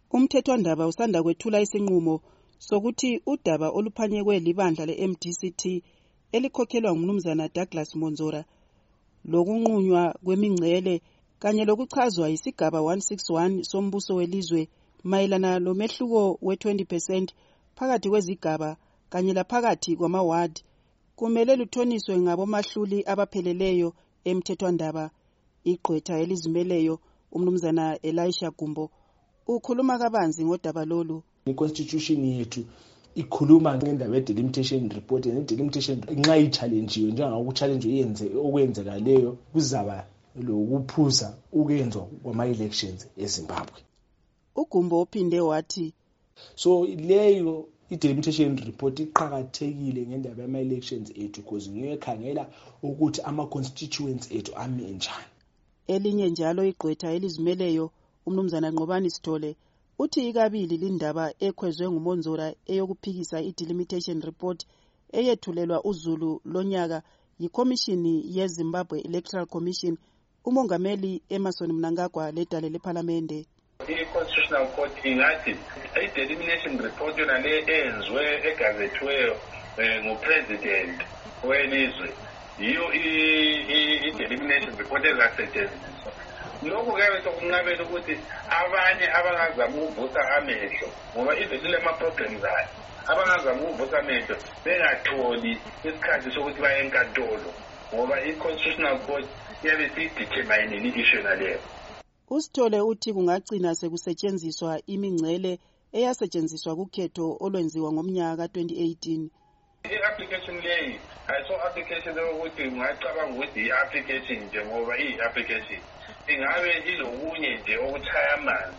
Umthethwandaba usanda kwethula isinqumo sokuthi udaba oluphanyekwe libandla le-MDCT elikhokhelwa ngumnumzana Douglas Monzora lokunqunywa kwemingcele kanye lokuchazwa yisigaba 161 sombuso welizwe mayelana lomehluko we-20% phakathi kwezigaba kanye laphakathi kwamawadi kumele luthoniswe ngabomahluli abapheleleyo emthethwandaba. Igqwetha elizimeleyo umnumzana Elisha Gumbo ukhuluma kabanzi ngodaba lolu. I-constitution yethu ikhuluma ngendaba ye-delimitation report, ne-delimitation nxa i-challenjiwe njengokuchallenge okwenzekaleyo kuzaba lokuphuza ukuyenzwa kwama-elections eZimbabwe. uGumbo uphinde wathi so leyo i-delimitation report iqhakathekile ngendaba yama-elections ethu because ngiyekhangela ukuthi ama-constituents ethu ame njani. Elinye njalo igqwetha elizimeleyo umnumzana Nqobani Sithole uthi ikabili lindaba ekhwezwe nguMonzora eyokuphikisa i-delimitation report eyethulelwa uZulu lonyaka yikhomishini yeZimbabwe Electoral Commission. Umongameli Emerson Mnangagwa ledale leParlamente. I-Constitutional Court ingathi i-delimitation report yona le eyenzwe egazethweyo ngupresident welizwe yiyo i-delimitation report ezasetshenziswa. Lokhu kuyabe sokunqabela ukuthi abanye abangazama ukuvusa amehlo ngoba ivelile ama-problems ayo abangazama ukuvusa amehlo bengatholi isikhathi sokuthi baye enkantolo ngoba i-Constitutional Court iyabe siyidetermine i-issue naleyo. uSithole uthi kungagcina sekusetshenziswa imingcele eyasetshenziswa kukhetho olwenziwa ngomnyaka ka-2018. I-application leyi ayiso-application yokuthi ungacabanga ukuthi i-application nje ngoba iyi-application ingabe ilokunye nje okuchaya amanzi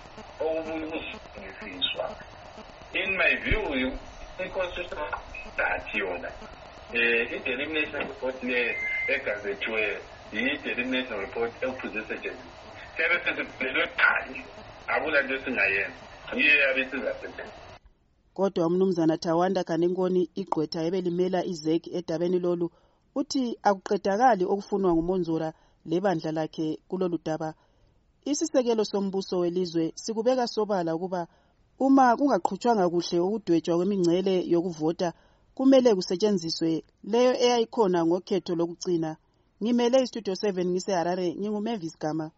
okubuziswa. In my view, i-constitutional that yona i-delimitation report le egazethiweyo yi-delimitation report ephuze isetshenziswa. Siyabe sesiphelelwe qali akula nto esingayenza yiyo yabe sizasetshenziswa. Kodwa umnumzana Thawanda Kanenkoni igqwetha ebelimela izek edabeni lolu uthi akuqedakali okufunwa nguMonzora lebandla lakhe kulolu daba. Isisekelo sombuso welizwe sikubeka sobala ukuba uma kungaqhutshwanga kuhle ukudwetshwa kwemingcele yokuvota kumele kusetshenziswe leyo eyayikhona ngokhetho lokugcina. Ngimele iStudio 7 ngise Harare, nginguMavis Gama.